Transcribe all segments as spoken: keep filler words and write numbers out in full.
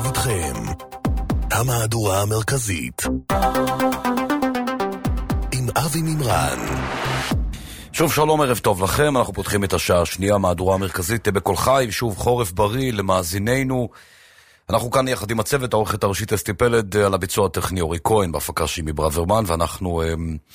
עכשיו איתכם המהדורה המרכזית עם אבי מימרן. שוב שלום, ערב טוב לכם. אנחנו פותחים את השעה השנייה, מהדורה המרכזית בכל חי, ושוב חורף בריא למאזיננו. אנחנו כאן יחד עם הצוות, העורכת הראשית אסתי פלד, על הביצוע הטכני אורי כהן, בהפקה שימי ברוורמן, ואנחנו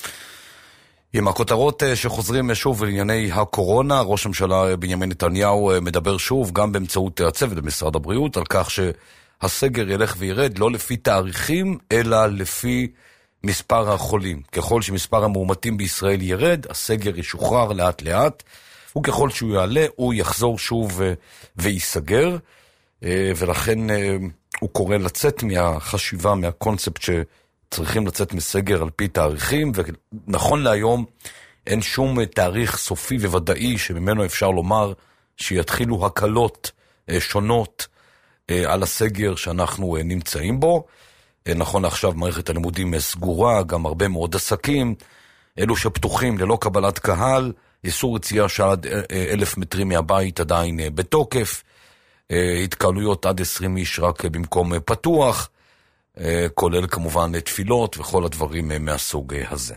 עם הכותרות שחוזרים שוב לענייני הקורונה. ראש הממשלה בנימין נתניהו מדבר שוב, גם באמצעות הצוות במשרד הבריאות, על כך שהסגר ילך וירד, לא לפי תאריכים, אלא לפי מספר החולים. ככל שמספר המאומתים בישראל ירד, הסגר ישוחרר לאט לאט, וככל שהוא יעלה, הוא יחזור שוב ויסגר, ולכן הוא קורא לצאת מהחשיבה, מהקונספט שצריכים לצאת מסגר על פי תאריכים, ונכון להיום אין שום תאריך סופי וודאי שממנו אפשר לומר שיתחילו הקלות שונות על הסגר שאנחנו נמצאים בו. נכון לעכשיו מערכת הלימודים סגורה, גם הרבה מאוד עסקים, אלו שפתוחים ללא קבלת קהל, איסור יציאה שעד אלף מטרים מהבית עדיין בתוקף, התקהלויות עד עשרים איש רק במקום פתוח, כולל כמובן תפילות וכל הדברים מהסוג הזה.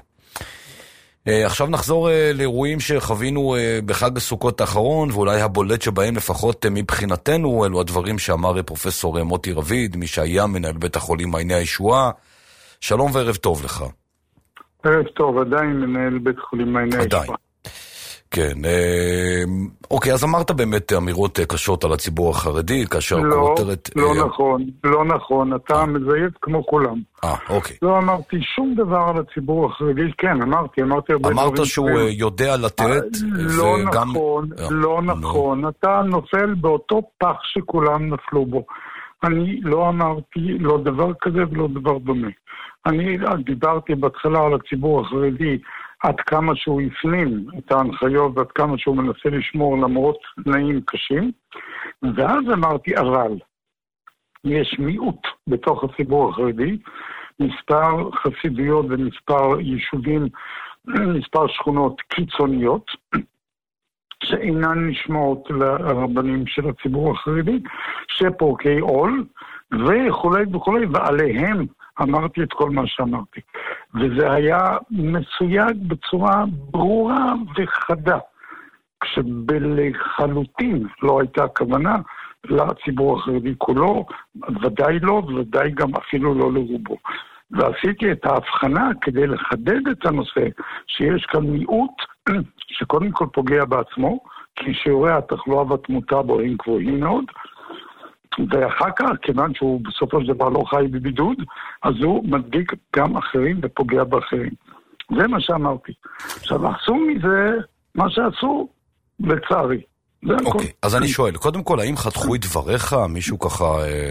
עכשיו נחזור לאירועים שחווינו בחג הסוכות האחרון, ואולי הבולט שבהם לפחות מבחינתנו, אלו הדברים שאמר פרופסור מוטי רביד, מי שהיה מנהל בית החולים מעייני הישועה. שלום וערב טוב לך. ערב טוב, עדיין מנהל בית חולים מעייני הישועה. כן, אוקיי, אז אמרת באמת אמירות קשות על הציבור החרדי, כאשר לא, כותרת... לא נכון, לא נכון, אתה מזייף כמו כולם. אה, אוקיי. לא אמרתי שום דבר על הציבור החרדי, כן, אמרתי, אמרתי הרבה דברים... אמרת שהוא יודע לתת, לא נכון, לא נכון, אתה נופל באותו פח שכולם נפלו בו. אני לא אמרתי לא דבר כזה ולא דבר דומה. אני דיברתי בהתחלה על הציבור החרדי, עד כמה שהוא הפנים את ההנחיות ועד כמה שהוא מנסה לשמור למרות תנאים קשים, ואז אמרתי, אבל יש מיעוט בתוך הציבור החרדי, מספר חסידויות ומספר יישובים, מספר שכונות קיצוניות, שאינן נשמעות לרבנים של הציבור החרדי, שפורקי עול וכולי וכולי, ועליהם אמרתי את כל מה שאמרתי. וזה היה מסויג בצורה ברורה וחדה, כשבלחלוטין לא הייתה כוונה לציבור החרדי כולו, ודאי לא, ודאי גם אפילו לא לרובו. ועשיתי את ההבחנה כדי לחדד את הנושא, שיש כאן מיעוט שקודם כל פוגע בעצמו, כי שיעורי התחלואה והתמותה בו הם גבוהים מאוד, ואחר כך, כיוון שהוא בסופו של דבר לא חי בבידוד, אז הוא מדביק גם אחרים ופוגע באחרים. זה מה שאמרתי. עכשיו, עשו מזה מה שעשו, לצערי. אוקיי, אז אני שואל, קודם כל, האם חתכו את דבריך? מישהו ככה...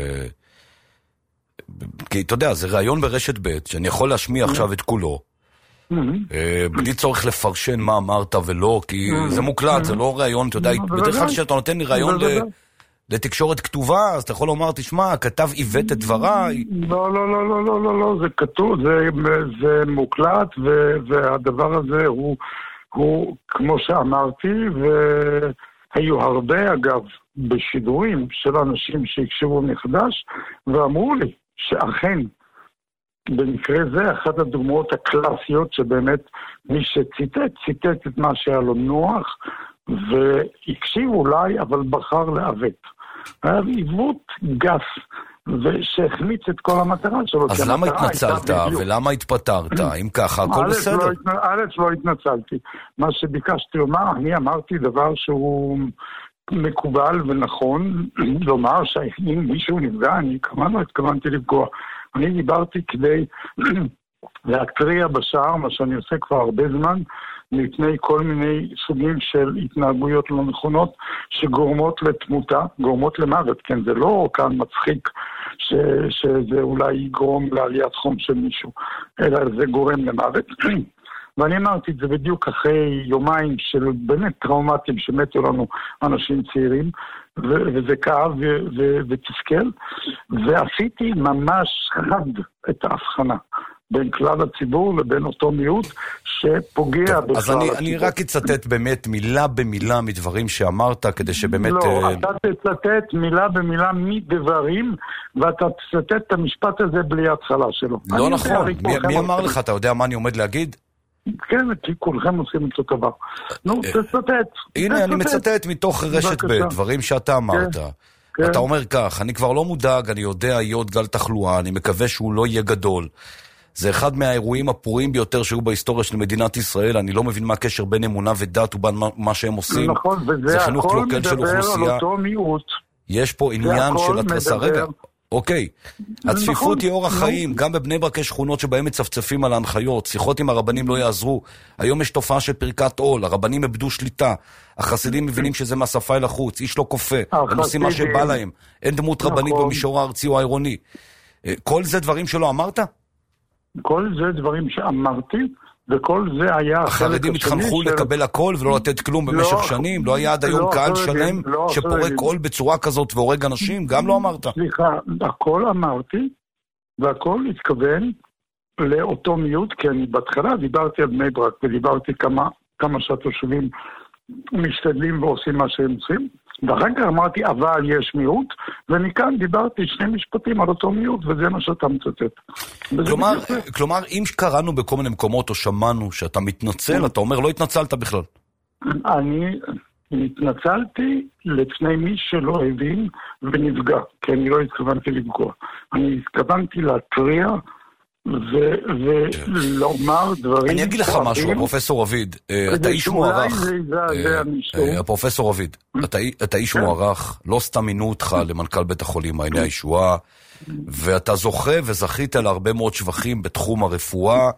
כי אתה יודע, זה רעיון ברשת ב' שאני יכול להשמיע עכשיו את כולו, בלי צורך לפרשן מה אמרת ולא, כי זה מוקלט, זה לא רעיון, אתה יודע, בדרך כלל שאתה נותן לי רעיון לתקשורת כתובה, אז אתה יכול לומר, תשמע, כתב עיוות את דבריי. לא, לא, לא, לא, לא, לא, לא, זה כתוב, זה מוקלט, והדבר הזה הוא, כמו שאמרתי, והיו הרבה, אגב, בשידורים של אנשים שהקשיבו מחדש, ואמרו לי שאכן, במקרה זה, אחת הדוגמאות הקלאסיות שבאמת מי שציטט, ציטט את מה שהיה לו נוח, והקשיב אולי, אבל בחר לעוות. היה עיוות גס, ושהחמיץ את כל המטרה שלו. אז למה התנצלת ולמה התפטרת? אם ככה, הכל בסדר. א' לא התנצלתי. מה שביקשתי לומר, אני אמרתי דבר שהוא מקובל ונכון, לומר שאם מישהו נפגע, אני כמובן לא התכוונתי לפגוע. אני דיברתי כדי להקריע בשער, מה שאני עושה כבר הרבה זמן, מפני כל מיני סוגים של התנהגויות לא נכונות שגורמות לתמותה, גורמות למוות, כן, זה לא כאן מצחיק ש, שזה אולי יגרום לעליית חום של מישהו, אלא זה גורם למוות. ואני אמרתי את זה בדיוק אחרי יומיים של באמת טראומטיים שמתו לנו אנשים צעירים, ו- וזה כאב ו- ו- ותסכל, ועשיתי ממש חד את ההבחנה. בין כלל הציבור לבין אותו מיעוט שפוגע בכלל הציבור. אז אני, אני רק אצטט באמת מילה במילה מדברים שאמרת, כדי שבאמת... לא, uh... אתה תצטט מילה במילה מדברים, ואתה תצטט את המשפט הזה בלי ההתחלה שלו. לא נכון, מי, מי אמר לך? אתה יודע מה אני עומד להגיד? כן, כי כולכם עושים את אותו דבר. נו, תצטט. הנה, אני מצטט מתוך רשת ב', דברים שאתה אמרת. אתה אומר כך, אני כבר לא מודאג, אני יודע יהיה עוד גל תחלואה, אני מקווה שהוא לא יהיה גדול. זה אחד מהאירועים הפוריים ביותר שהיו בהיסטוריה של מדינת ישראל. אני לא מבין מה הקשר בין אמונה ודת ובין מה שהם עושים. נכון, וזה הכל מדבר על אותו מיעוט. יש פה עניין של התרסה. רגע, אוקיי. הצפיפות היא אורח חיים. גם בבני ברק יש שכונות שבהם מצפצפים על ההנחיות. שיחות עם הרבנים לא יעזרו. היום יש תופעה של פרקת עול. הרבנים איבדו שליטה. החסידים מבינים שזה מהשפה אל החוץ. איש לא כופה. הם עושים מה שבא להם. אין דמות רבנית במישור הארצי או העירוני. כל זה דברים שלא אמרת? כל זה דברים שאמרתי, וכל זה היה... החרדים התחנכו לקבל הכל ולא לתת כלום במשך שנים? לא היה עד היום קהל שלם שפורק עול בצורה כזאת והורג אנשים? גם לא אמרת. סליחה, הכל אמרתי, והכל התכוון לאותו מיעוט, כי אני בהתחלה דיברתי על בני ברק, ודיברתי כמה שהתושבים משתדלים ועושים מה שהם עושים, ואחר כך אמרתי, אבל יש מיעוט, ומכאן דיברתי שני משפטים על אותו מיעוט, וזה מה שאתה מצטט. כלומר, כלומר, אם קראנו בכל מיני מקומות או שמענו שאתה מתנצל, אתה אומר, לא התנצלת בכלל. אני התנצלתי לפני מי שלא הבין ונפגע, כי אני לא התכוונתי לפגוע. אני התכוונתי להטריע ולומר דברים... אני אגיד לך משהו, הפרופסור רביד, אתה איש מוערך, הפרופסור רביד, אתה איש מוערך, לא סתם מינו אותך למנכ"ל בית החולים מעייני הישועה, ואתה זוכה וזכית להרבה מאוד שבחים בתחום הרפואה,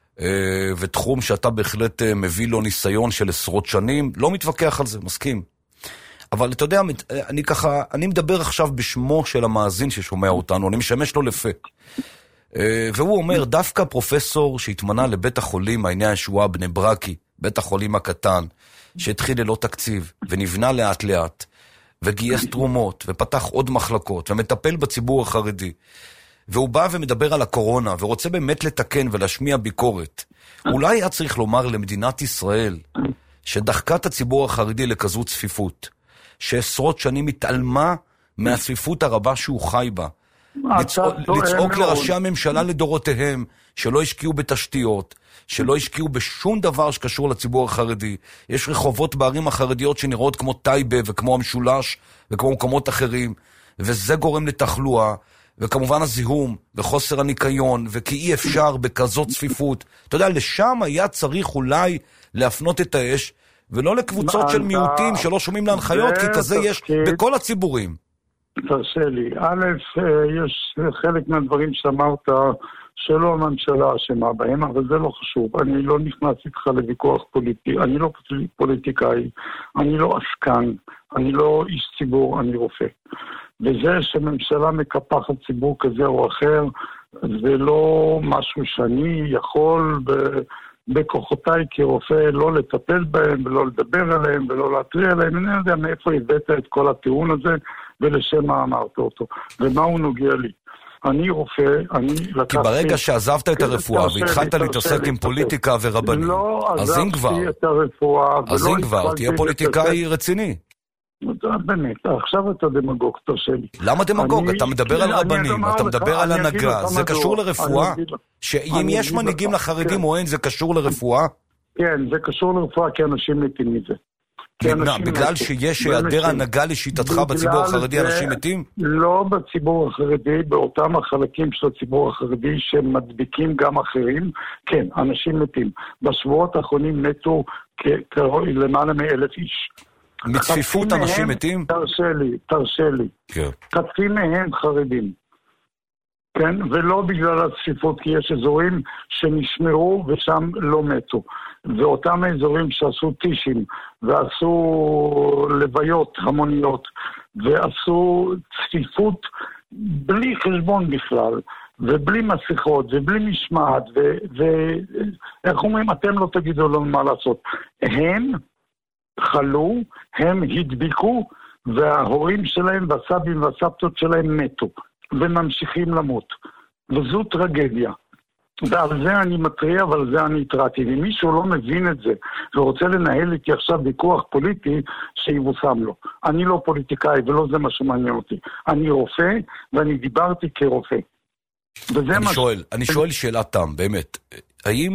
ותחום שאתה בהחלט מביא לו ניסיון של עשרות שנים, לא מתווכח על זה, מסכים. אבל אתה יודע, אני ככה, אני מדבר עכשיו בשמו של המאזין ששומע אותנו, אני משמש לו לפה. והוא אומר, דווקא פרופסור שהתמנה לבית החולים מעייני הישועה בני ברקי, בית החולים הקטן, שהתחיל ללא תקציב ונבנה לאט לאט, וגייס תרומות ופתח עוד מחלקות ומטפל בציבור החרדי, והוא בא ומדבר על הקורונה ורוצה באמת לתקן ולהשמיע ביקורת. אולי היה צריך לומר למדינת ישראל שדחקה את הציבור החרדי לכזו צפיפות, שעשרות שנים התעלמה מהצפיפות הרבה שהוא חי בה, לצעוק לראשי הממשלה לדורותיהם שלא השקיעו בתשתיות, שלא השקיעו בשום דבר שקשור לציבור החרדי. יש רחובות בערים החרדיות שנראות כמו טייבה וכמו המשולש וכמו מקומות אחרים, וזה גורם לתחלואה, וכמובן הזיהום וחוסר הניקיון, וכי אי אפשר בכזאת צפיפות. אתה יודע, לשם היה צריך אולי להפנות את האש, ולא לקבוצות של מיעוטים שלא שומעים להנחיות, כי כזה יש בכל הציבורים. תרשה לי, א', יש חלק מהדברים שאמרת שלא הממשלה אשמה בהם, אבל זה לא חשוב. אני לא נכנס איתך לוויכוח פוליטי, אני לא פוליטיקאי, אני לא עסקן, אני לא איש ציבור, אני רופא. וזה שממשלה מקפחת ציבור כזה או אחר, זה לא משהו שאני יכול בכוחותיי כרופא לא לטפל בהם ולא לדבר עליהם ולא להטריע עליהם. אני לא יודע מאיפה הבאת את כל הטיעון הזה ולשם מה אמרת אותו, ומה הוא נוגע לי. אני רופא, אני לקחתי... כי ברגע שעזבת את הרפואה והתחלת להתעסק עם פוליטיקה ורבנים, לא אז אם כבר, את הרפואה, אז אם כבר, תהיה פוליטיקאי רציני. באמת, עכשיו אתה דמגוג, תרשה לי. למה דמגוג? אתה מדבר על רבנים, אתה מדבר על הנהגה, זה קשור לרפואה? שאם יש מנהיגים לחרדים או אין, זה קשור לרפואה? כן, זה קשור לרפואה, כי אנשים מתים מזה. בגלל שיש היעדר הנהגה לשיטתך בציבור החרדי, אנשים מתים? לא בציבור החרדי, באותם החלקים של הציבור החרדי שמדביקים גם אחרים, כן, אנשים מתים. בשבועות האחרונים מתו למעלה מאלף איש. מצפיפות אנשים מתים? תרשה לי, תרשה לי. חצי מהם חרדים. כן, ולא בגלל הצפיפות, כי יש אזורים שנשמרו ושם לא מתו. ואותם האזורים שעשו טישים, ועשו לוויות המוניות, ועשו צפיפות בלי חשבון בכלל, ובלי מסכות, ובלי משמעת, ואיך אומרים, אתם לא תגידו לנו מה לעשות. הם חלו, הם הדביקו, וההורים שלהם והסבים והסבתות שלהם מתו, וממשיכים למות. וזו טרגדיה. ועל זה אני מטריע, ועל זה אני התרעתי. ואם מישהו לא מבין את זה, ורוצה לנהל איתי עכשיו ויכוח פוליטי, שיבוסם לו. אני לא פוליטיקאי, ולא זה מה שמעניין אותי. אני רופא, ואני דיברתי כרופא. אני שואל, ש... אני שואל שאלה תם, באמת. האם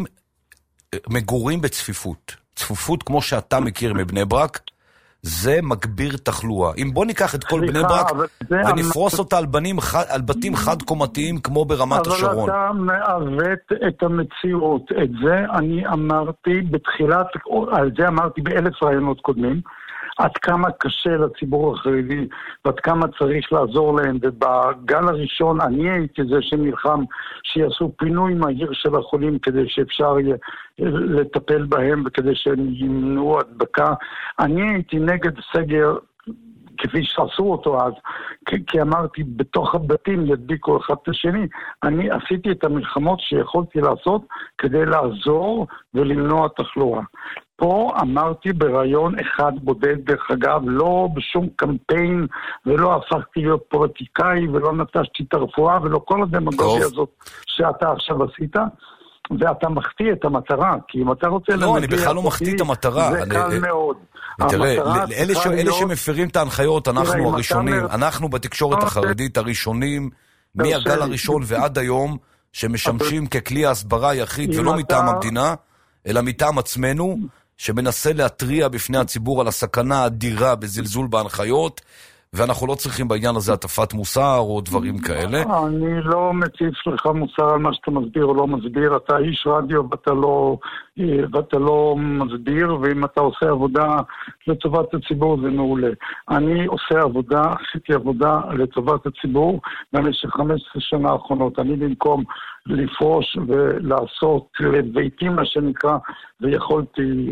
מגורים בצפיפות, צפיפות כמו שאתה מכיר מבני ברק, זה מגביר תחלואה? אם בוא ניקח את כל בני ברק ונפרוס אותה על, בנים, על בתים חד-קומתיים כמו ברמת השרון. אבל אתה מעוות את המציאות. את זה אני אמרתי בתחילת, על זה אמרתי באלף רעיונות קודמים, עד כמה קשה לציבור החרדי, ועד כמה צריך לעזור להם, ובגל הראשון אני הייתי זה שנלחם שיעשו פינוי מהיר של החולים כדי שאפשר יהיה לטפל בהם וכדי שהם ימנעו הדבקה. אני הייתי נגד סגר כפי שעשו אותו אז, כי, כי אמרתי בתוך הבתים ידביקו אחד את השני. אני עשיתי את המלחמות שיכולתי לעשות כדי לעזור ולמנוע תחלואה. פה אמרתי ברעיון אחד בודד, דרך אגב, לא בשום קמפיין, ולא הפכתי להיות פוליטיקאי, ולא נטשתי את הרפואה, ולא כל הדמגוגיה הזאת שאתה עכשיו עשית, ואתה מחטיא את המטרה, כי אם אתה רוצה... לא, אני בכלל לא מחטיא את המטרה. זה קל מאוד. תראה, אלה שמפרים את ההנחיות, אנחנו הראשונים, אנחנו בתקשורת החרדית הראשונים, מהגל הראשון ועד היום, שמשמשים ככלי ההסברה היחיד, ולא מטעם המדינה, אלא מטעם עצמנו, שמנסה להטריע בפני הציבור על הסכנה האדירה בזלזול בהנחיות, ואנחנו לא צריכים בעניין הזה הטפת מוסר או דברים כאלה. אני לא מציף לך מוסר על מה שאתה מסביר או לא מסביר. אתה איש רדיו ואתה לא, ואתה לא מסביר, ואם אתה עושה עבודה לטובת הציבור זה מעולה. אני עושה עבודה, עשיתי עבודה לטובת הציבור במשך חמש עשרה שנה האחרונות. אני במקום לפרוש ולעשות לביתים מה שנקרא, ויכולתי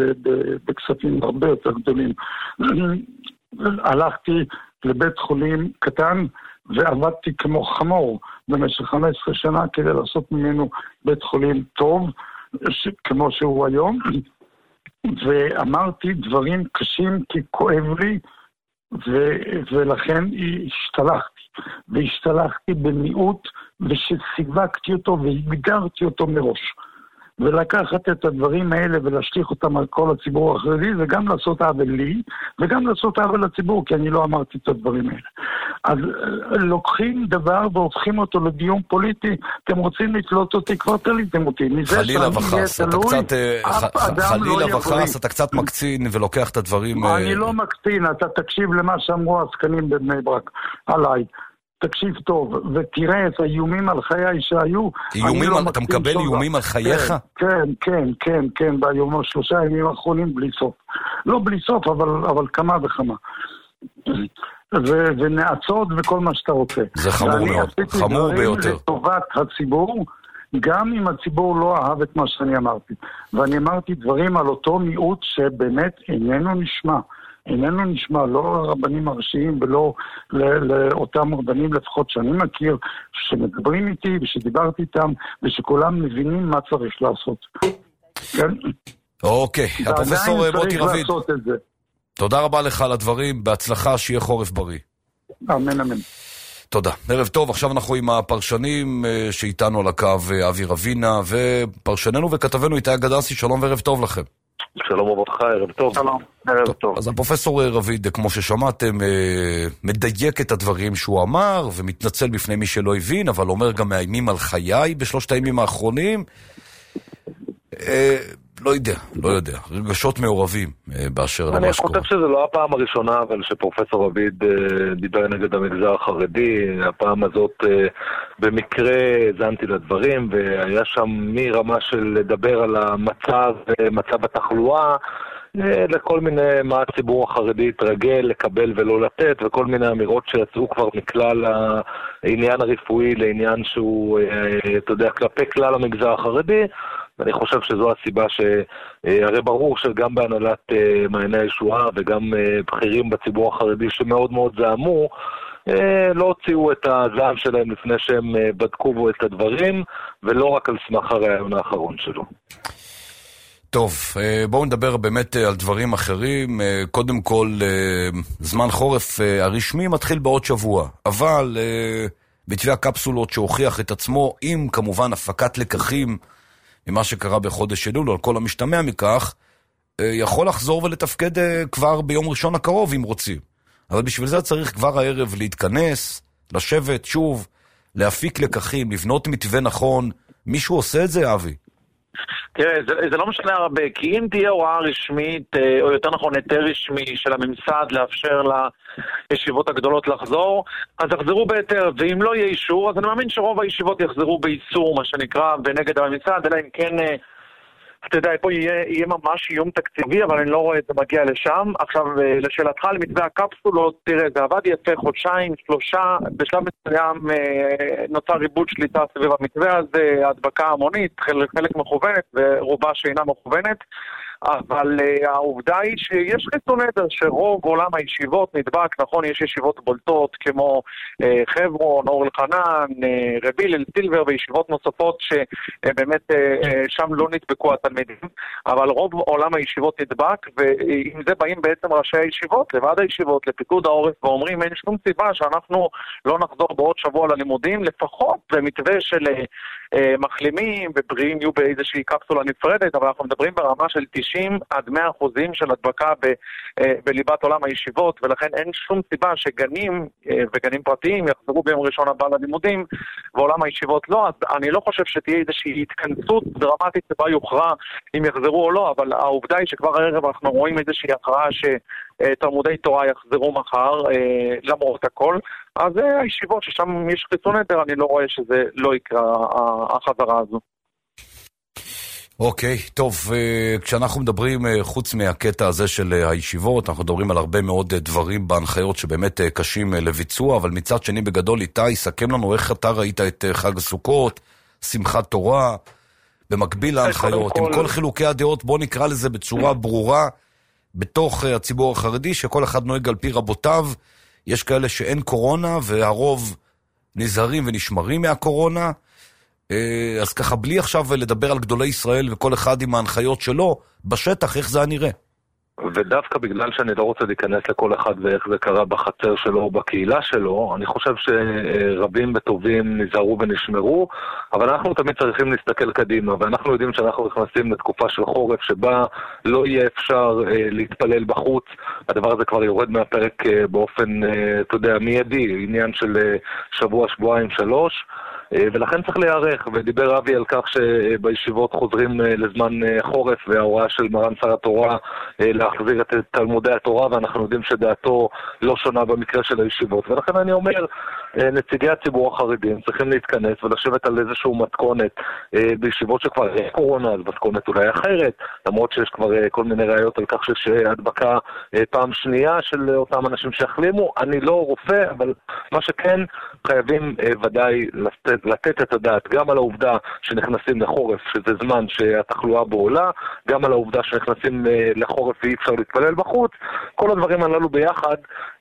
בכספים הרבה יותר גדולים. הלכתי לבית חולים קטן ועבדתי כמו חמור במשך חמש עשרה שנה כדי לעשות ממנו בית חולים טוב ש... כמו שהוא היום, ואמרתי דברים קשים כי כואב לי, ו... ולכן השתלחתי והשתלחתי במיעוט ושסיווקתי אותו והגדרתי אותו מראש. ולקחת את הדברים האלה ולהשליך אותם על כל הציבור החרדי, זה גם לעשות עוול לי, וגם לעשות עוול לציבור, כי אני לא אמרתי את הדברים האלה. אז לוקחים דבר והופכים אותו לדיון פוליטי, אתם רוצים לתלות אותי, כבר תליתם אותי. חלילה וחס, אתה קצת, חלילה וחס, אתה קצת מקצין ולוקח את הדברים... אני לא מקצין, אתה תקשיב למה שאמרו העסקנים בבני ברק, עליי. תקשיב טוב, ותראה את האיומים על חיי שהיו. איומים, אתה מקבל איומים על חייך? כן, כן, כן, כן, ביום שלושה ימים האחרונים בלי סוף. לא בלי סוף, אבל, אבל כמה וכמה. ונעצות וכל מה שאתה רוצה. זה חמור מאוד, חמור ביותר. לטובת הציבור, גם אם הציבור לא אהב את מה שאני אמרתי. ואני אמרתי דברים על אותו מיעוט שבאמת איננו נשמע. איננו נשמע, לא הרבנים הראשיים ולא לאותם רבנים לפחות שאני מכיר, שמדברים איתי ושדיברתי איתם, ושכולם מבינים מה צריך לעשות. כן? אוקיי, הפרופסור מוטי רביד. תודה רבה לך על הדברים, בהצלחה, שיהיה חורף בריא. אמן אמן. תודה. ערב טוב, עכשיו אנחנו עם הפרשנים שאיתנו על הקו, אבי רבינה, ופרשננו וכתבנו איתי אגדסי, שלום וערב טוב לכם. שלום וברכה, ערב טוב. שלום, ערב טוב. טוב. אז הפרופסור רביד, כמו ששמעתם, מדייק את הדברים שהוא אמר, ומתנצל בפני מי שלא הבין, אבל אומר גם מאיימים על חיי בשלושת הימים האחרונים. לא יודע, לא יודע. רגשות מעורבים באשר למה שקורה. אני חושב שזה לא הפעם הראשונה, אבל שפרופסור רביד דיבר נגד המגזר החרדי. הפעם הזאת במקרה זנתי לדברים, והיה שם מרמה של לדבר על המצב, מצב התחלואה, לכל מיני מה הציבור החרדי התרגל לקבל ולא לתת, וכל מיני אמירות שיצאו כבר מכלל העניין הרפואי לעניין שהוא, אתה יודע, כלפי כלל המגזר החרדי. ואני חושב שזו הסיבה שהרי ברור שגם בהנהלת מעייני הישועה וגם בכירים בציבור החרדי שמאוד מאוד זעמו, לא הוציאו את הזעם שלהם לפני שהם בדקו בו את הדברים, ולא רק על סמך הרעיון האחרון שלו. טוב, בואו נדבר באמת על דברים אחרים. קודם כל, זמן חורף הרשמי מתחיל בעוד שבוע, אבל מתווה הקפסולות שהוכיח את עצמו, עם כמובן הפקת לקחים ממה שקרה בחודש אלול, על כל המשתמע מכך, יכול לחזור ולתפקד כבר ביום ראשון הקרוב אם רוצים. אבל בשביל זה צריך כבר הערב להתכנס, לשבת שוב, להפיק לקחים, לבנות מתווה נכון. מישהו עושה את זה, אבי? תראה, זה, זה לא משנה הרבה, כי אם תהיה הוראה רשמית, או יותר נכון היתר רשמי של הממסד לאפשר לישיבות הגדולות לחזור, אז יחזרו בהיתר, ואם לא יהיה אישור, אז אני מאמין שרוב הישיבות יחזרו באיסור, מה שנקרא, בנגד הממסד, אלא אם כן, אתה יודע, פה יהיה, יהיה ממש איום תקציבי, אבל אני לא רואה את זה מגיע לשם. עכשיו, לשאלתך על מתווה הקפסולות, תראה, זה עבד יפה חודשיים, שלושה, בשלב מסוים נוצר ריבוד שליטה סביב המתווה הזה, הדבקה המונית, חלק, חלק מכוונת ורובה שאינה מכוונת, אבל uh, העובדה היא שיש חיסון נדר שרוב עולם הישיבות נדבק, נכון, יש ישיבות בולטות כמו uh, חברון, אור אלחנן, uh, רביל, אל סילבר וישיבות נוספות שבאמת uh, uh, שם לא נדבקו התלמידים, אבל רוב עולם הישיבות נדבק, ועם זה באים בעצם ראשי הישיבות, לוועד הישיבות, לפיקוד העורף, ואומרים אין שום סיבה שאנחנו לא נחזור בעוד שבוע ללימודים, לפחות במתווה של uh, uh, מחלימים ובריאים יהיו באיזושהי קפסולה נפרדת, אבל אנחנו מדברים ברמה של תשעים עד מאה אחוזים של הדבקה ב, בליבת עולם הישיבות, ולכן אין שום סיבה שגנים וגנים פרטיים יחזרו ביום ראשון הבא ללימודים, ועולם הישיבות לא. אז אני לא חושב שתהיה איזושהי התכנסות דרמטית שבה יוכרע אם יחזרו או לא, אבל העובדה היא שכבר הערב אנחנו רואים איזושהי הכרעה שתלמודי תורה יחזרו מחר, למרות הכל. אז הישיבות ששם יש חיסון נדר, אני לא רואה שזה לא יקרה החזרה הזו. אוקיי, okay, טוב, כשאנחנו מדברים, חוץ מהקטע הזה של הישיבות, אנחנו מדברים על הרבה מאוד דברים בהנחיות שבאמת קשים לביצוע, אבל מצד שני בגדול איתי, סכם לנו איך אתה ראית את חג הסוכות, שמחת תורה, במקביל להנחיות, עם כל חילוקי הדעות, בוא נקרא לזה בצורה ברורה, בתוך הציבור החרדי, שכל אחד נוהג על פי רבותיו, יש כאלה שאין קורונה, והרוב נזהרים ונשמרים מהקורונה, אז ככה בלי עכשיו לדבר על גדולי ישראל וכל אחד עם ההנחיות שלו, בשטח איך זה נראה? ודווקא בגלל שאני לא רוצה להיכנס לכל אחד ואיך זה קרה בחצר שלו או בקהילה שלו, אני חושב שרבים וטובים נזהרו ונשמרו, אבל אנחנו תמיד צריכים להסתכל קדימה, ואנחנו יודעים שאנחנו נכנסים לתקופה של חורף שבה לא יהיה אפשר להתפלל בחוץ, הדבר הזה כבר יורד מהפרק באופן, אתה יודע, מיידי, עניין של שבוע, שבועיים, שלוש, ולכן צריך להיערך, ודיבר אבי על כך שבישיבות חוזרים לזמן חורף, וההוראה של מרן שר התורה להחזיר את תלמודי התורה, ואנחנו יודעים שדעתו לא שונה במקרה של הישיבות, ולכן אני אומר, נציגי הציבור החרדים צריכים להתכנס ולשבת על איזשהו מתכונת בישיבות שכבר יש קורונה, אז מתכונת אולי אחרת, למרות שיש כבר כל מיני ראיות על כך שיש הדבקה פעם שנייה של אותם אנשים שהחלימו. אני לא רופא, אבל מה שכן חייבים ודאי לתת, לתת את הדעת גם על העובדה שנכנסים לחורף, שזה זמן שהתחלואה בו עולה, גם על העובדה שנכנסים לחורף ואי אפשר להתפלל בחוץ. כל הדברים הללו ביחד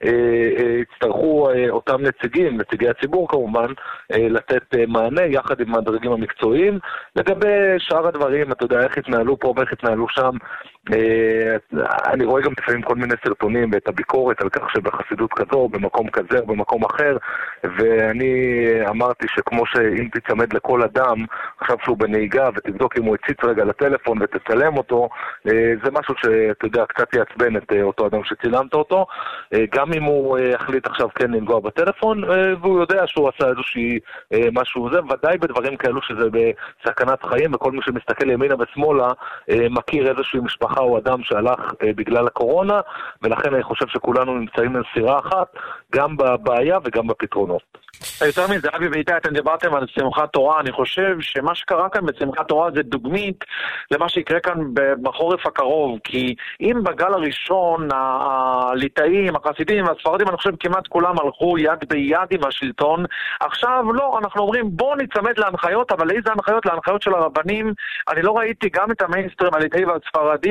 יצטרכו אותם נציגים, נציגי הציבור כמובן, לתת מענה יחד עם הדרגים המקצועיים. לגבי שאר הדברים, אתה יודע איך התנהלו פה ואיך התנהלו שם, אני רואה גם לפעמים כל מיני סרטונים ואת הביקורת על כך שבחסידות כזו, במקום כזה או במקום אחר, ואני אמרתי שכמו שאם תצמד לכל אדם, עכשיו שהוא בנהיגה ותבדוק אם הוא הציץ רגע לטלפון ותצלם אותו, זה משהו שאתה יודע, קצת יעצבן את אותו אדם שצילמת אותו, גם אם הוא החליט עכשיו כן לנגוע בטלפון, והוא יודע שהוא עשה איזושהי משהו זה, ודאי בדברים כאלו שזה בסכנת חיים, וכל מי שמסתכל ימינה ושמאלה מכיר איזושהי משפחה או אדם שהלך בגלל הקורונה, ולכן אני חושב שכולנו נמצאים בסירה אחת, גם בבעיה וגם בפתרונות. יותר מזה, אבי ואיתי, אתם דיברתם על שמחת תורה, אני חושב שמה שקרה כאן בשמחת תורה זה דוגמית למה שיקרה כאן בחורף הקרוב, כי אם בגל הראשון הליטאים, החסידים והספרדים, אני חושב כמעט כולם הלכו יד ביד עם השלטון, עכשיו לא, אנחנו אומרים בוא נצמד להנחיות, אבל איזה הנחיות? להנחיות של הרבנים. אני לא ראיתי גם את המיינסטרים הליטאי והספרדי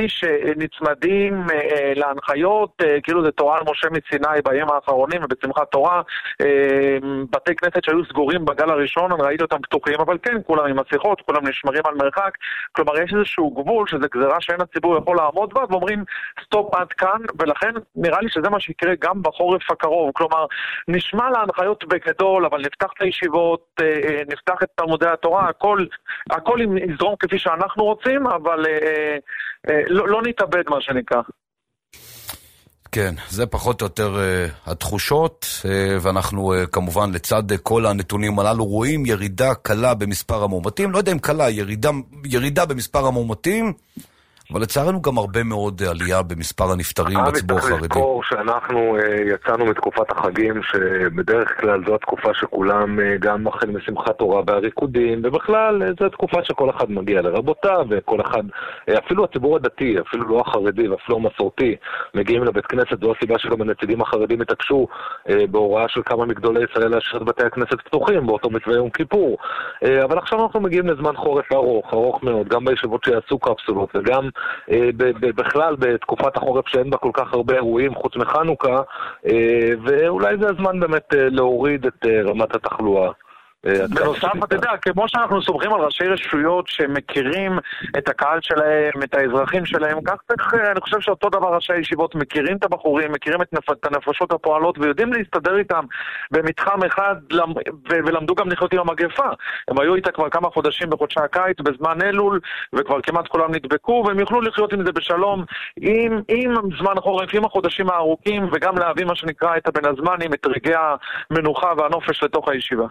שנצמדים להנחיות, כאילו זה תורה על משה מסיני בימים האחרונים ובשמחת תורה, בתי כנסת שהיו סגורים בגל הראשון, אני ראיתי אותם פתוחים, אבל כן, כולם עם מסכות, כולם נשמרים על מרחק, כלומר יש איזשהו גבול שזה גזרה שאין הציבור יכול לעמוד בה, ואומרים סטופ עד כאן, ולכן נראה לי שזה מה שיקרה גם בחורף הקרוב, כלומר נשמע להנחיות בגדול, אבל נפתח את הישיבות, נפתח את תלמודי התורה, הכל, הכל יזרום כפי שאנחנו רוצים, אבל אה, אה, לא, לא נתאבד מה שנקרא. כן, זה פחות או יותר uh, התחושות, uh, ואנחנו uh, כמובן לצד uh, כל הנתונים הללו רואים ירידה קלה במספר המאומתים, לא יודע אם קלה, ירידה, ירידה במספר המאומתים, אבל לצערנו גם הרבה מאוד עלייה במספר הנפטרים בציבור החרדי. צריך לזכור שאנחנו יצאנו מתקופת החגים, שבדרך כלל זו התקופה שכולם גם החל משמחת תורה והריקודים, ובכלל זו תקופה שכל אחד מגיע לרבותיו, וכל אחד, אפילו הציבור הדתי, אפילו לא החרדי ואפילו המסורתי, מגיעים לבית כנסת. זו הסיבה שגם הנציגים החרדים התעקשו בהוראה של כמה מגדולי ישראל להשאיר את בתי הכנסת פתוחים באותו מתווה יום כיפור. אבל עכשיו אנחנו מגיעים לזמן חורף ארוך, ארוך מאוד, גם בישיבות שיעשו קפסולות וגם בכלל בתקופת החורף שאין בה כל כך הרבה אירועים חוץ מחנוכה, ואולי זה הזמן באמת להוריד את רמת התחלואה. בנוסף, אתה יודע, כמו שאנחנו סומכים על ראשי רשויות שמכירים את הקהל שלהם, את האזרחים שלהם, כך אני חושב שאותו דבר ראשי הישיבות מכירים את הבחורים, מכירים את הנפשות הפועלות ויודעים להסתדר איתם במתחם אחד, ולמדו גם לחיות עם המגפה. הם היו איתה כבר כמה חודשים בחודשי הקיץ בזמן אלול, וכבר כמעט כולם נדבקו, והם יוכלו לחיות עם זה בשלום עם, עם זמן החורף, עם החודשים הארוכים, וגם להביא מה שנקרא את הבן הזמנים, את רגעי המנוחה והנופש לתוך הישיבה.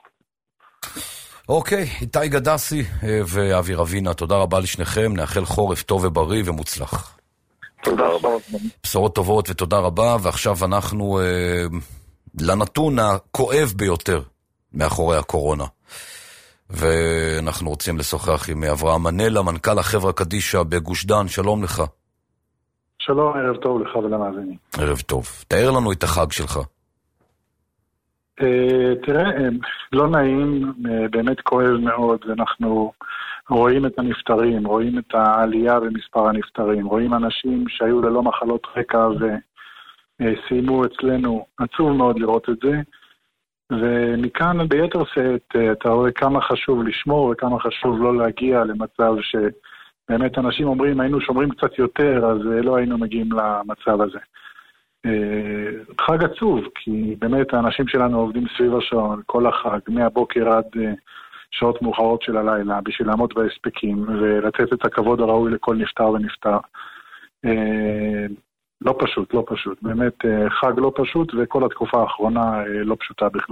אוקיי, איתי גדסי ואבי רבינה, תודה רבה לשניכם, נאחל חורף טוב ובריא ומוצלח. תודה רבה. בשורות טובות ותודה רבה, ועכשיו אנחנו אה, לנתון הכואב ביותר מאחורי הקורונה. ואנחנו רוצים לשוחח עם אברהם מנלה, מנכ"ל החברה קדישא בגוש דן, שלום לך. שלום, ערב טוב לך ולמאזינים. ערב טוב, תאר לנו את החג שלך. תראה, לא נעים, באמת כואב מאוד, אנחנו רואים את הנפטרים, רואים את העלייה במספר הנפטרים, רואים אנשים שהיו ללא מחלות רקע וסיימו אצלנו, עצוב מאוד לראות את זה, ומכאן ביתר שאת אתה רואה כמה חשוב לשמור וכמה חשוב לא להגיע למצב שבאמת אנשים אומרים היינו שומרים קצת יותר, אז לא היינו מגיעים למצב הזה. חג עצוב, כי באמת האנשים שלנו עובדים סביב השעון כל החג, מהבוקר עד שעות מאוחרות של הלילה, בשביל לעמוד בהספקים ולתת את הכבוד הראוי לכל נפטר ונפטר. לא פשוט, לא פשוט. באמת חג לא פשוט, וכל התקופה האחרונה לא פשוטה בכלל.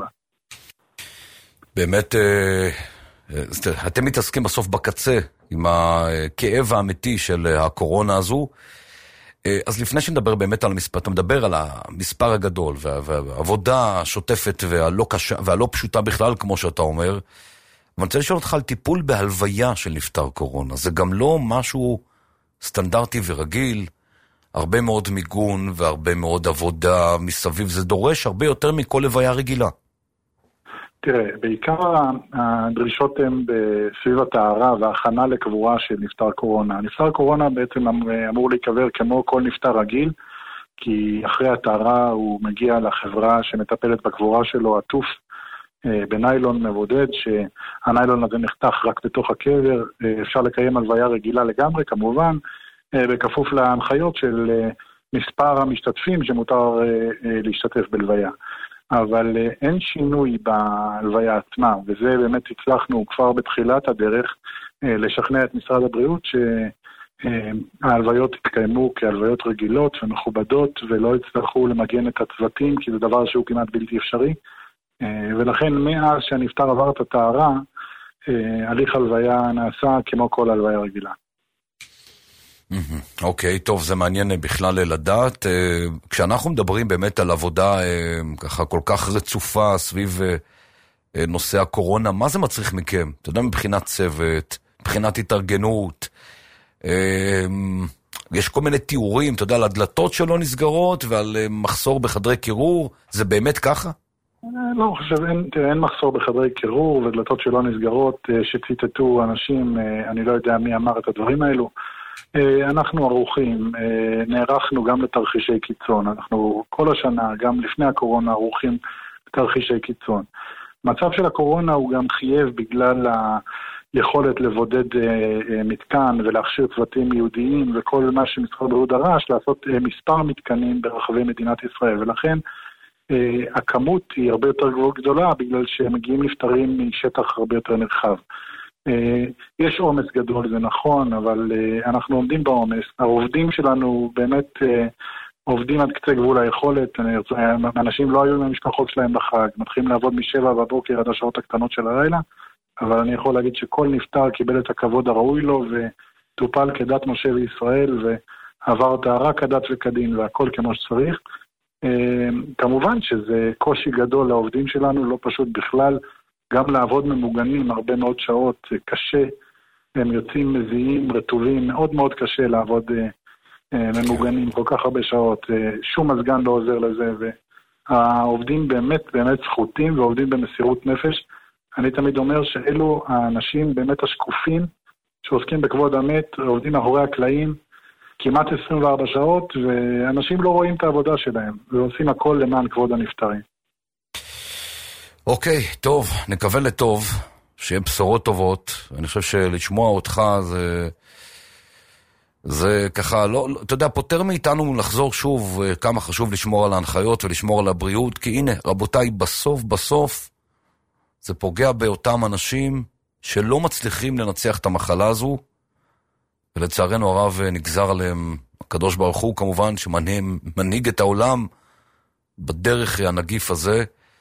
באמת, אתם מתעסקים בסוף בקצה עם הכאב האמיתי של הקורונה הזו. אז לפני שנדבר באמת על המספר, אתה מדבר על המספר הגדול והעבודה השוטפת והלא קשה, והלא פשוטה בכלל, כמו שאתה אומר. אבל אני רוצה לשאול אותך על טיפול בהלוויה של נפטר קורונה. זה גם לא משהו סטנדרטי ורגיל, הרבה מאוד מיגון והרבה מאוד עבודה מסביב. זה דורש הרבה יותר מכל לוויה רגילה. תראה, בעיקר הדרישות הן בסביב הטהרה וההכנה לקבורה של נפטר קורונה. נפטר קורונה בעצם אמור להיקבר כמו כל נפטר רגיל, כי אחרי הטהרה הוא מגיע לחברה שמטפלת בקבורה שלו, עטוף בניילון מבודד, שהניילון הזה נחתך רק בתוך הקבר. אפשר לקיים הלוויה רגילה לגמרי, כמובן, בכפוף להנחיות של מספר המשתתפים שמותר להשתתף בלוויה. אבל אין שינוי בהלוויה עצמה, וזה באמת הצלחנו כבר בתחילת הדרך לשכנע את משרד הבריאות שההלוויות יתקיימו כהלוויות רגילות ומכובדות, ולא יצטרכו למגן את הצוותים, כי זה דבר שהוא כמעט בלתי אפשרי. ולכן מאז שהנפטר עבר את הטהרה, הליך הלוויה נעשה כמו כל הלוויה רגילה. אוקיי, טוב, זה מעניין בכלל לדעת. כשאנחנו מדברים באמת על עבודה ככה כל כך רצופה סביב נושא הקורונה, מה זה מצריך מכם? אתה יודע, מבחינת צוות, מבחינת התארגנות, יש כל מיני תיאורים, אתה יודע, על הדלתות שלא נסגרות ועל מחסור בחדרי קירור, זה באמת ככה? לא חושב, אין, תראה, אין מחסור בחדרי קירור ודלתות שלא נסגרות, שציטטו אנשים, אני לא יודע מי אמר את הדברים האלו, אנחנו ערוכים, נערכנו גם לתרחישי קיצון, אנחנו כל השנה, גם לפני הקורונה, ערוכים לתרחישי קיצון. מצב של הקורונה הוא גם חייב בגלל היכולת לבודד מתקן ולהכשיר צוותים יהודיים וכל מה שמשרד הבריאות דרש, לעשות מספר מתקנים ברחבי מדינת ישראל, ולכן הכמות היא הרבה יותר גדולה בגלל שמגיעים נפטרים משטח הרבה יותר נרחב. יש עומס גדול, זה נכון, אבל אנחנו עומדים בעומס. העובדים שלנו באמת עובדים עד קצה גבול היכולת. אנשים לא היו עם המשפחות שלהם בחג, מתחילים לעבוד משבע בבוקר עד השעות הקטנות של הלילה, אבל אני יכול להגיד שכל נפטר קיבל את הכבוד הראוי לו וטופל כדת משה וישראל ועבר טהרה כדת וכדין והכל כמו שצריך. כמובן שזה קושי גדול לעובדים שלנו, לא פשוט בכלל, גם לעבוד ממוגנים הרבה מאוד שעות, קשה, הם יוצאים מזיעים, רטובים, מאוד מאוד קשה לעבוד ממוגנים כל כך הרבה שעות, שום מזגן לא עוזר לזה, והעובדים באמת באמת זכותים ועובדים במסירות נפש. אני תמיד אומר שאלו האנשים באמת השקופים שעוסקים בכבוד המת, עובדים מאחורי הקלעים, כמעט עשרים וארבע שעות, ואנשים לא רואים את העבודה שלהם, ועושים הכל למען כבוד הנפטרים. אוקיי, טוב, נקווה לטוב, שיהיה בשורות טובות. אני חושב שלשמוע אותך זה, זה ככה, לא, אתה יודע, פותר מאיתנו לחזור שוב כמה חשוב לשמור על ההנחיות ולשמור על הבריאות, כי הנה, רבותיי, בסוף, בסוף, זה פוגע באותם אנשים שלא מצליחים לנצח את המחלה הזו, ולצערנו הרב נגזר עליהם הקדוש ברוך הוא, כמובן, שמנהיג את העולם בדרך הנגיף הזה,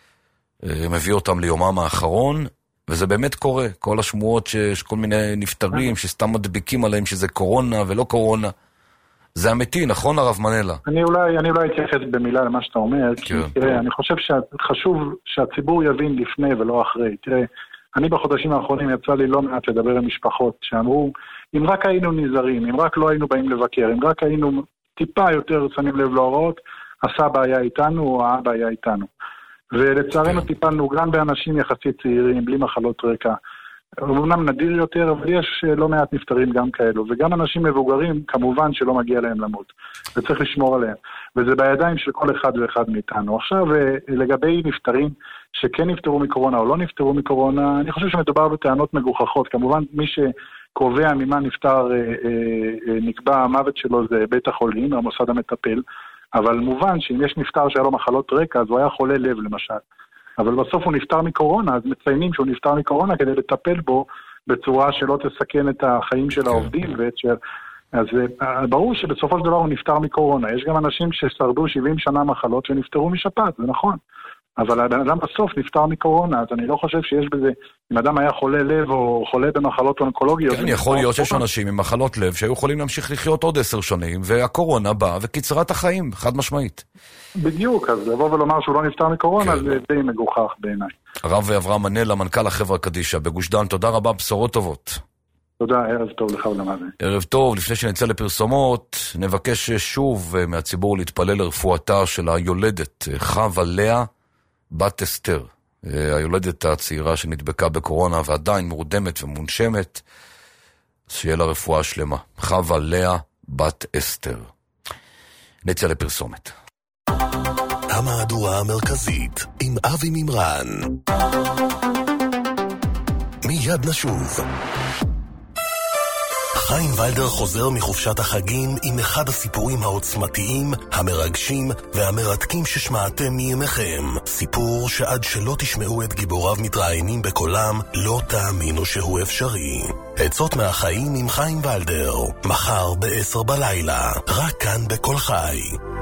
מביא אותם ליומם האחרון, וזה באמת קורה. כל השמועות שיש כל מיני נפטרים שסתם מדביקים עליהם שזה קורונה ולא קורונה, זה אמיתי, נכון הרב מנלה? אני אולי, אני אולי אתייחס במילה למה שאתה אומר, כי תראה, אני חושב שחשוב שהציבור יבין לפני ולא אחרי. תראה, אני בחודשים האחרונים יצא לי לא מעט לדבר עם משפחות שאמרו, אם רק היינו נזרים, אם רק לא היינו באים לבקר, אם רק היינו טיפה יותר שמים לב להוראות, הסבא היה איתנו או האבא היה איתנו. ולצערנו טיפלנו גם באנשים יחסית צעירים, בלי מחלות רקע. אמנם נדיר יותר, אבל יש לא מעט נפטרים גם כאלו. וגם אנשים מבוגרים, כמובן שלא מגיע להם למות. וצריך לשמור עליהם. וזה בידיים של כל אחד ואחד מאיתנו. עכשיו, לגבי נפטרים שכן נפטרו מקורונה או לא נפטרו מקורונה, אני חושב שמדובר בטענות מגוחכות. כמובן, מי שקובע ממה נפטר, נקבע המוות שלו זה בית החולים, המוסד המטפל. אבל מובן שאם יש נפטר שהיה לו מחלות רקע, אז הוא היה חולה לב למשל. אבל בסוף הוא נפטר מקורונה, אז מציינים שהוא נפטר מקורונה כדי לטפל בו בצורה שלא תסכן את החיים של העובדים. ואת של... אז ברור שבסופו של דבר הוא נפטר מקורונה. יש גם אנשים ששרדו שבעים שנה מחלות ונפטרו משפעת, זה נכון. אבל האדם בסוף נפטר מקורונה, אז אני לא חושב שיש בזה, אם אדם היה חולה לב או חולה במחלות אונקולוגיות. כן, יכול להיות שיש אנשים עם מחלות לב שהיו יכולים להמשיך לחיות עוד עשר שנים, והקורונה באה וקיצרת החיים, חד משמעית. בדיוק, אז לבוא ולומר שהוא לא נפטר מקורונה, זה די מגוחך בעיניי. הרב אברהם מנלה, מנכ"ל החברה קדישא בגוש דן, תודה רבה, בשורות טובות. תודה, ערב טוב לך ולמאזינים. ערב טוב, לפני שנצא לפרסומות, נבקש שוב מהציבור להתפלל לרפואתה של היולדת, חווה לאה, בת אסתר, היולדת הצעירה שנדבקה בקורונה ועדיין מורדמת ומונשמת, שיהיה לה רפואה שלמה. חווה לאה, בת אסתר. נצא לפרסומת. המהדורה המרכזית עם אבי מימרן. מיד נשוב. חיים ולדר חוזר מחופשת החגים עם אחד הסיפורים העוצמתיים, המרגשים והמרתקים ששמעתם מימיכם. סיפור שעד שלא תשמעו את גיבוריו מתראיינים בקולם, לא תאמינו שהוא אפשרי. עצות מהחיים עם חיים ולדר, מחר בעשר בלילה, רק כאן בכל חי.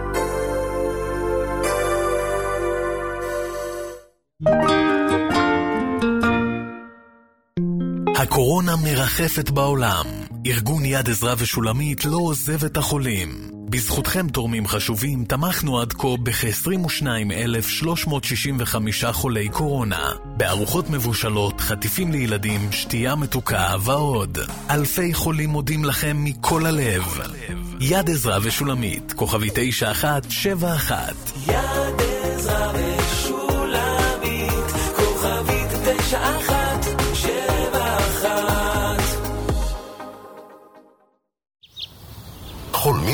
הקורונה מרחפת בעולם. ארגון יד עזרא ושולמית לא עוזב את החולים. בזכותכם תורמים חשובים תמכנו עד כה בכ-עשרים ושניים אלף שלוש מאות שישים וחמישה חולי קורונה. בארוחות מבושלות, חטיפים לילדים, שתייה מתוקה ועוד. אלפי חולים מודים לכם מכל הלב. יד עזרא ושולמית, כוכבי תשע אחת שבע אחת. יד עזרא ושולמית, כוכבי תשע אחת שבע אחת.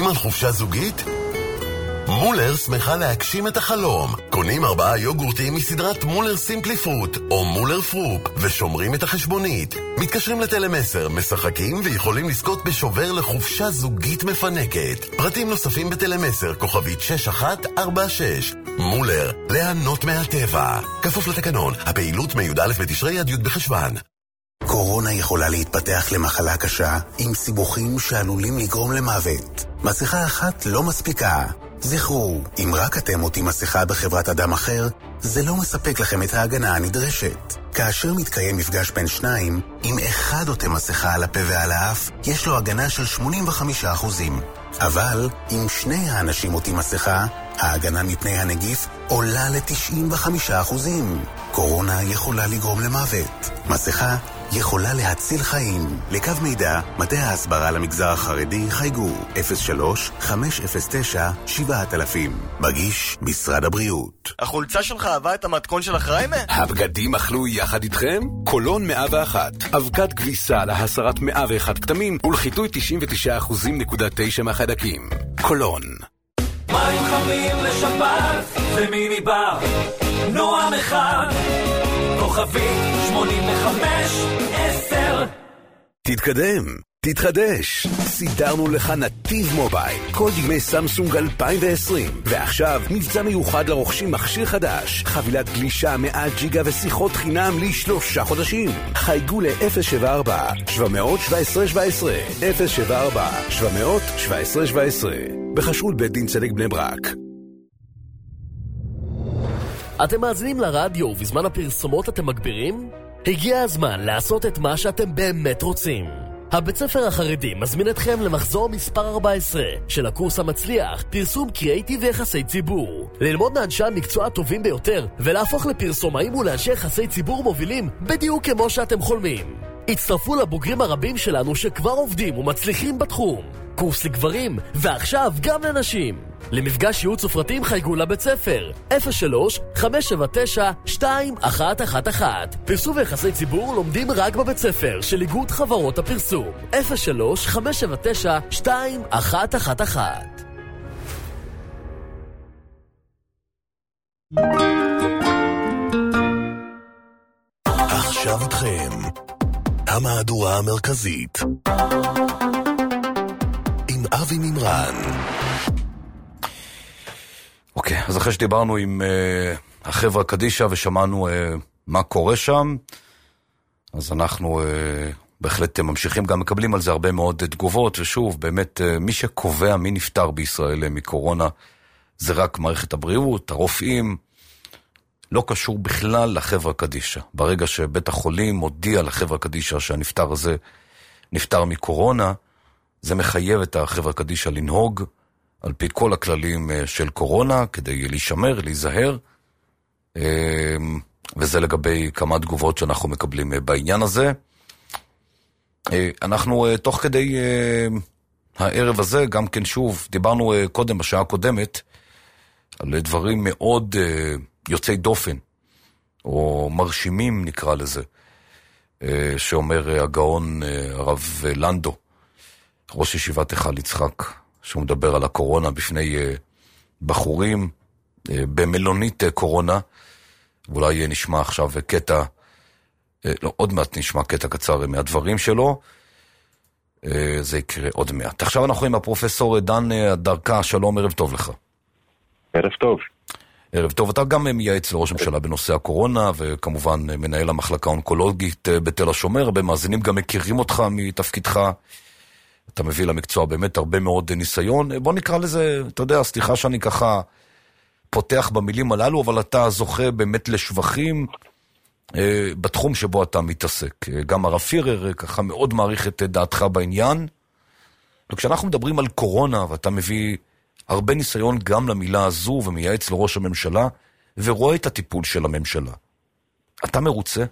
על חופשה זוגית? מולר שמחה להגשים את החלום. קונים ארבעה יוגורטים מסדרת מולר סימפלי פרוט או מולר פרופ ושומרים את החשבונית. מתקשרים לטלמסר, משחקים ויכולים לזכות בשובר לחופשה זוגית מפנקת. פרטים נוספים בטלמסר, כוכבית שש אחת ארבע שש. מולר, ליהנות מהטבע. כפוף לתקנון, הפעילות מי"א בתשרי עד י' בחשוון. קורונה יכולה להתפתח למחלה קשה עם סיבוכים שעלולים לגרום למוות. מסכה אחת לא מספיקה. זכרו, אם רק אתם עוטים מסכה בחברת אדם אחר, זה לא מספק לכם את ההגנה הנדרשת. כאשר מתקיים מפגש בין שניים, אם אחד עוטה מסכה על הפה ועל האף, יש לו הגנה של שמונים וחמישה אחוזים. אבל אם שני האנשים עוטים מסכה, ההגנה מפני הנגיף עולה ל-תשעים וחמישה אחוזים. קורונה יכולה לגרום למוות. מסכה יכולה להציל חיים. לקו מידע, מטה ההסברה למגזר החרדי, חייגו אפס שלוש חמש אפס תשע שבעת אלפים. מגיש משרד הבריאות. החולצה שלך אהבה את המתכון של החריימה? הבגדים אכלו יחד איתכם? קולון מאה ואחת. אבקת כביסה להסרת מאה ואחת כתמים ולחיטוי תשעים ותשעה אחוזים נקודה תשע מהחיידקים. קולון. מים חמים לשבת זה מיני בר נועם אחד כוכבית שמונים וחמש עשר. תתקדם, תתחדש. סידרנו לך נתיב מובייל, כל דגמי סמסונג אלפיים ועשרים. ועכשיו מבצע מיוחד לרוכשים מכשיר חדש, חבילת גלישה מאה ג'יגה ושיחות חינם לשלושה חודשים. חייגו ל-אפס שבע ארבע שבע שבע עשרה שבע עשרה אפס שבע ארבע שבע שבע עשרה שבע עשרה בחשרות בית דין צדק בני ברק. אתם מאזינים לרדיו ובזמן הפרסומות אתם מגבירים? הגיע הזמן לעשות את מה שאתם באמת רוצים. הבית ספר החרדי מזמין אתכם למחזור מספר ארבע עשרה של הקורס המצליח, פרסום קריאיטיב ויחסי ציבור. ללמוד מאנשי המקצוע הטובים ביותר ולהפוך לפרסומאים ולאנשי יחסי ציבור מובילים בדיוק כמו שאתם חולמים. הצטרפו לבוגרים הרבים שלנו שכבר עובדים ומצליחים בתחום. קורס לגברים ועכשיו גם לנשים. למפגש ייעוץ ופרטים חייגו לבית ספר אפס שלוש חמש שבע תשע שתיים אחת אחת אחת. פרסום ויחסי ציבור לומדים רק בבית ספר של איגוד חברות הפרסום אפס שלוש חמש שבע תשע שתיים אחת אחת אחת. עכשיו איתכם המהדורה המרכזית עם אבי מימרן. אוקיי, אז אחרי שדיברנו עם uh, החברה קדישה ושמענו uh, מה קורה שם, אז אנחנו uh, בהחלט ממשיכים, גם מקבלים על זה הרבה מאוד תגובות, ושוב, באמת, uh, מי שקובע מי נפטר בישראל מקורונה, זה רק מערכת הבריאות, הרופאים, לא קשור בכלל לחברה קדישה. ברגע שבית החולים מודיע לחברה קדישה שהנפטר הזה נפטר מקורונה, זה מחייב את החברה קדישה לנהוג על פי כל הכללים של קורונה, כדי להישמר, להיזהר, וזה לגבי כמה תגובות שאנחנו מקבלים בעניין הזה. אנחנו תוך כדי הערב הזה, גם כן שוב, דיברנו קודם, בשעה הקודמת, על דברים מאוד יוצאי דופן, או מרשימים נקרא לזה, שאומר הגאון הרב לנדו, ראש ישיבת היכל יצחק, שהוא מדבר על הקורונה בפני בחורים במלונית קורונה. ואולי נשמע עכשיו קטע, לא, עוד מעט נשמע קטע קצר מהדברים שלו, זה יקרה עוד מעט. עכשיו אנחנו עם הפרופסור דן דרכה, שלום, ערב טוב לך. ערב טוב. ערב טוב, אתה גם מייעץ לראש הממשלה בנושא הקורונה, וכמובן מנהל המחלקה האונקולוגית בתל השומר, הרבה מאזינים גם מכירים אותך מתפקידך, אתה מביא למקצוע באמת הרבה מאוד ניסיון. בוא נקרא לזה, אתה יודע, סליחה שאני ככה פותח במילים הללו, אבל אתה זוכה באמת לשבחים אה, בתחום שבו אתה מתעסק. גם הרב פירר ככה מאוד מעריך את דעתך בעניין. וכשאנחנו מדברים על קורונה, ואתה מביא הרבה ניסיון גם למילה הזו, ומייעץ לראש הממשלה, ורואה את הטיפול של הממשלה, אתה מרוצה?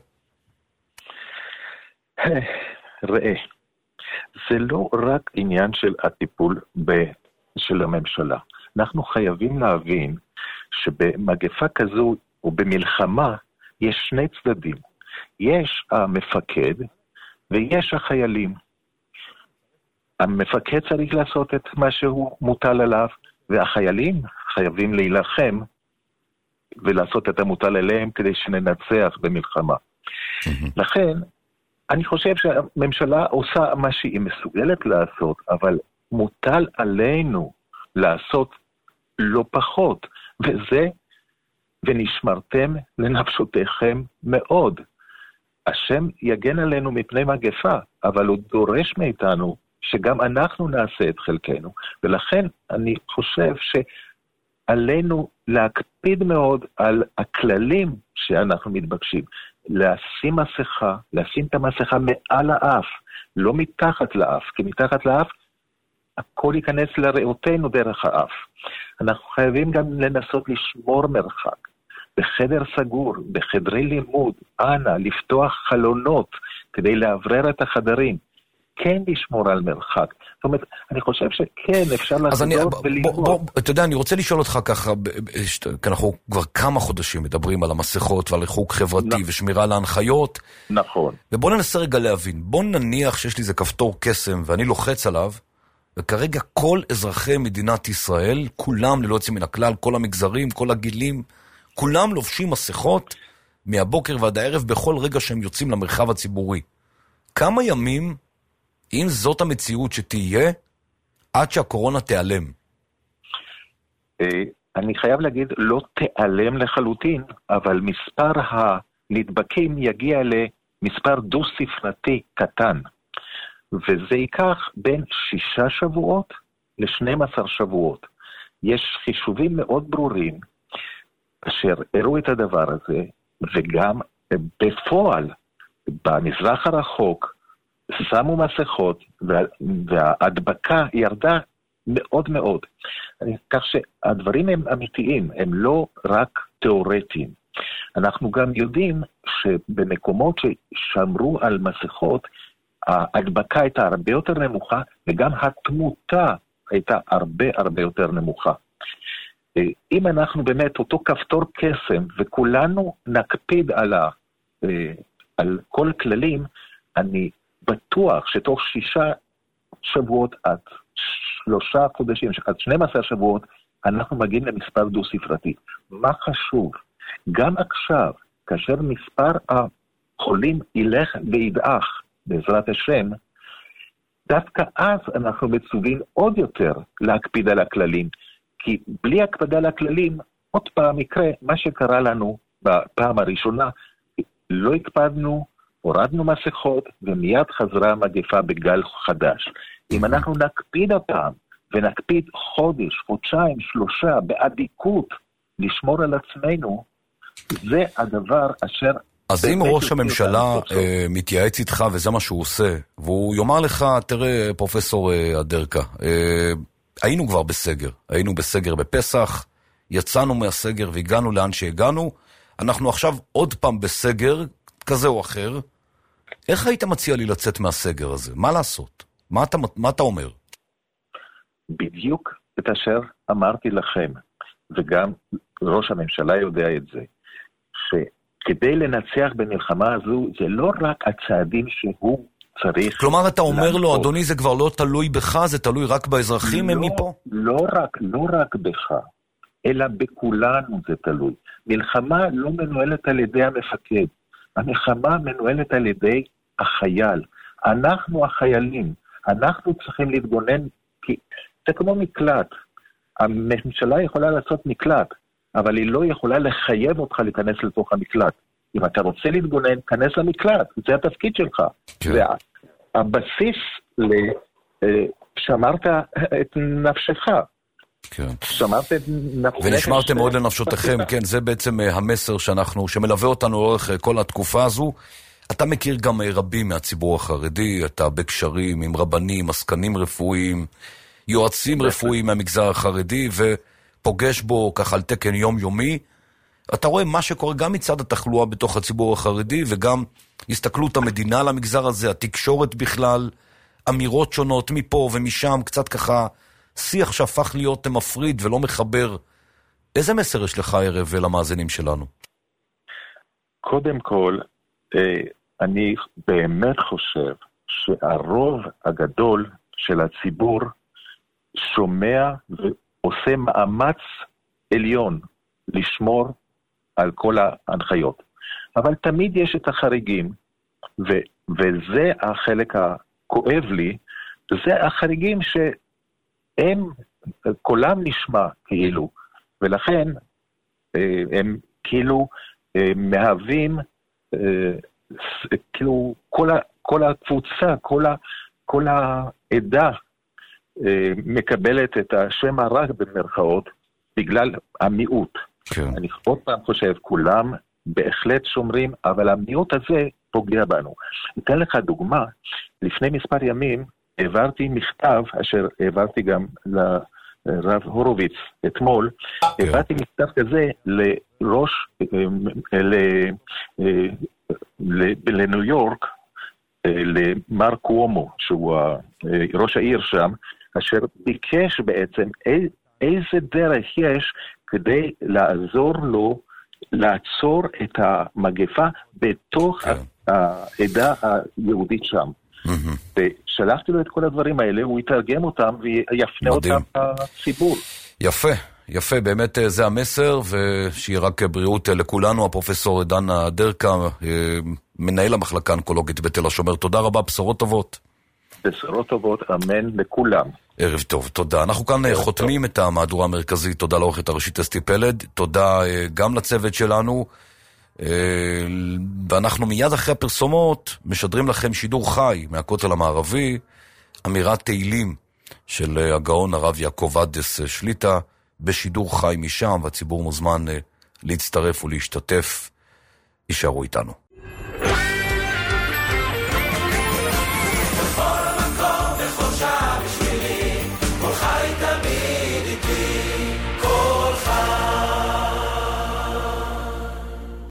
ראה, זה לא רק עניין של הטיפול ב- של הממשלה. אנחנו חייבים להבין שבמגפה כזו ובמלחמה יש שני צדדים. יש המפקד ויש החיילים. המפקד צריך לעשות את מה שהוא מוטל עליו, והחיילים חייבים להילחם ולעשות את המוטל עליהם כדי שננצח במלחמה. לכן, אני חושב שהממשלה עושה מה שהיא מסוגלת לעשות, אבל מוטל עלינו לעשות לא פחות, וזה, ונשמרתם לנפשותיכם מאוד. השם יגן עלינו מפני מגפה, אבל הוא דורש מאיתנו שגם אנחנו נעשה את חלקנו, ולכן אני חושב שעלינו להקפיד מאוד על הכללים שאנחנו מתבקשים, לשים מסכה, לשים את המסכה מעל האף, לא מתחת לאף, כי מתחת לאף הכל ייכנס לריאותינו דרך האף. אנחנו חייבים גם לנסות לשמור מרחק. בחדר סגור, בחדרי לימוד, אנא, לפתוח חלונות כדי לעברר את החדרים. כן לשמור על מרחק. זאת אומרת, אני חושב שכן, אפשר לעשות וללמוד. אתה יודע, אני רוצה לשאול אותך ככה, כי אנחנו כבר כמה חודשים מדברים על המסכות ועל ריחוק חברתי ושמירה על ההנחיות. נכון. ובוא ננסה רגע להבין. בוא נניח שיש לי איזה כפתור קסם ואני לוחץ עליו, וכרגע כל אזרחי מדינת ישראל, כולם ללא יוצא מן הכלל, כל המגזרים, כל הגילים, כולם לובשים מסכות מהבוקר ועד הערב בכל רגע שהם יוצאים למרחב הציבורי. כמה ימים, אם זאת המציאות שתהיה, עד שהקורונה תיעלם? אני חייב להגיד, לא תיעלם לחלוטין, אבל מספר הנדבקים יגיע למספר דו-ספרתי קטן. וזה ייקח בין שישה שבועות ל-שנים עשר שבועות. יש חישובים מאוד ברורים, אשר הראו את הדבר הזה, וגם בפועל, במזרח הרחוק, שמו מסכות, וה, וההדבקה ירדה מאוד מאוד. כך שהדברים הם אמיתיים, הם לא רק תיאורטיים. אנחנו גם יודעים שבמקומות ששמרו על מסכות, ההדבקה הייתה הרבה יותר נמוכה, וגם התמותה הייתה הרבה הרבה יותר נמוכה. אם אנחנו באמת אותו כפתור קסם, וכולנו נקפיד על, ה, על כל הכללים, אני בטוח שתוך שישה שבועות עד שלושה חודשים, עד שנים עשר שבועות, אנחנו מגיעים למספר דו-ספרתי. מה חשוב? גם עכשיו, כאשר מספר החולים ילך וידעך, בעזרת השם, דווקא אז אנחנו מצווים עוד יותר להקפיד על הכללים, כי בלי הקפדה על הכללים, עוד פעם יקרה מה שקרה לנו בפעם הראשונה, לא הקפדנו, הורדנו מסכות, ומיד חזרה המגפה בגל חדש. אם אנחנו נקפיד הפעם, ונקפיד חודש, חודשיים, שלושה, באדיקות, לשמור על עצמנו, זה הדבר אשר... אז אם ראש הממשלה אה, מתייעץ איתך, וזה מה שהוא עושה, והוא יאמר לך, תראה, פרופסור אה, אדרקה, אה, היינו כבר בסגר, היינו בסגר בפסח, יצאנו מהסגר והגענו לאן שהגענו, אנחנו עכשיו עוד פעם בסגר, כזה או אחר, איך היית מציע לי לצאת מהסגר הזה? מה לעשות? מה אתה, מה אתה אומר? בדיוק את אשר אמרתי לכם, וגם ראש הממשלה יודע את זה, שכדי לנצח במלחמה הזו, זה לא רק הצעדים שהוא צריך... כלומר, אתה אומר לו, אדוני, זה כבר לא תלוי בך, זה תלוי רק באזרחים הם מפה? לא רק, לא רק בך, אלא בכולנו זה תלוי. מלחמה לא מנוהלת על ידי המפקד, המלחמה מנוהלת על ידי החייל. אנחנו החיילים, אנחנו צריכים להתגונן, כי זה כמו מקלט. הממשלה יכולה לעשות מקלט, אבל היא לא יכולה לחייב אותך להיכנס לתוך המקלט. אם אתה רוצה להתגונן, כנס למקלט, זה התפקיד שלך. כן. והבסיס לשמרת את נפשך. כן. שמרת את נפשך. ונשמרתם מאוד לנפשותיכם, כן, זה בעצם המסר שאנחנו, שמלווה אותנו לאורך כל התקופה הזו. אתה מכיר גם רבים מהציבור החרדי, אתה בקשרים עם רבנים, עסקנים רפואיים, יועצים רפואיים מהמגזר החרדי, ופוגש בו ככה על תקן יומיומי. אתה רואה מה שקורה גם מצד התחלואה בתוך הציבור החרדי, וגם הסתכלות המדינה למגזר הזה, התקשורת בכלל, אמירות שונות מפה ומשם, קצת ככה שיח שהפך להיות מפריד ולא מחבר. איזה מסר יש לך ערב למאזינים שלנו? קודם כל, אני באמת חושב שהרוב הגדול של הציבור שומע ועושה מאמץ עליון לשמור על כל ההנחיות. אבל תמיד יש את החריגים, ו- וזה החלק הכואב לי, זה החריגים שהם, קולם נשמע כאילו, ולכן הם כאילו מהווים, כאילו כל, ה- כל הקבוצה, כל, ה- כל העדה מקבלת את השם הרע במרכאות, בגלל המיעוט. כן. אני עוד פעם חושב, כולם בהחלט שומרים, אבל המיעוט הזה פוגע בנו. אתן לך דוגמה, לפני מספר ימים העברתי מכתב, אשר העברתי גם לרב הורוביץ אתמול, כן. העברתי מכתב כזה לראש, לניו יורק, למר קוומו, שהוא ראש העיר שם, אשר ביקש בעצם איזה דרך יש כדי לעזור לו לעצור את המגפה בתוך כן. העדה היהודית שם. Mm-hmm. ושלחתי לו את כל הדברים האלה, הוא יתרגם אותם ויפנה מדהים. אותם לציבור. יפה, יפה, באמת זה המסר, ושיהיה רק בריאות לכולנו. הפרופסור דנה דרקה, מנהל המחלקה האונקולוגית בתל השומר, תודה רבה, בשורות טובות. בשורות טובות, אמן לכולם. ערב טוב, תודה. אנחנו כאן חותמים את המהדורה המרכזית, תודה לעורכת הראשית אסתי פלד, תודה גם לצוות שלנו, ואנחנו מיד אחרי הפרסומות משדרים לכם שידור חי מהכותל המערבי, אמירת תהילים של הגאון הרב יעקב עדס שליטה, בשידור חי משם, והציבור מוזמן להצטרף ולהשתתף. יישארו איתנו.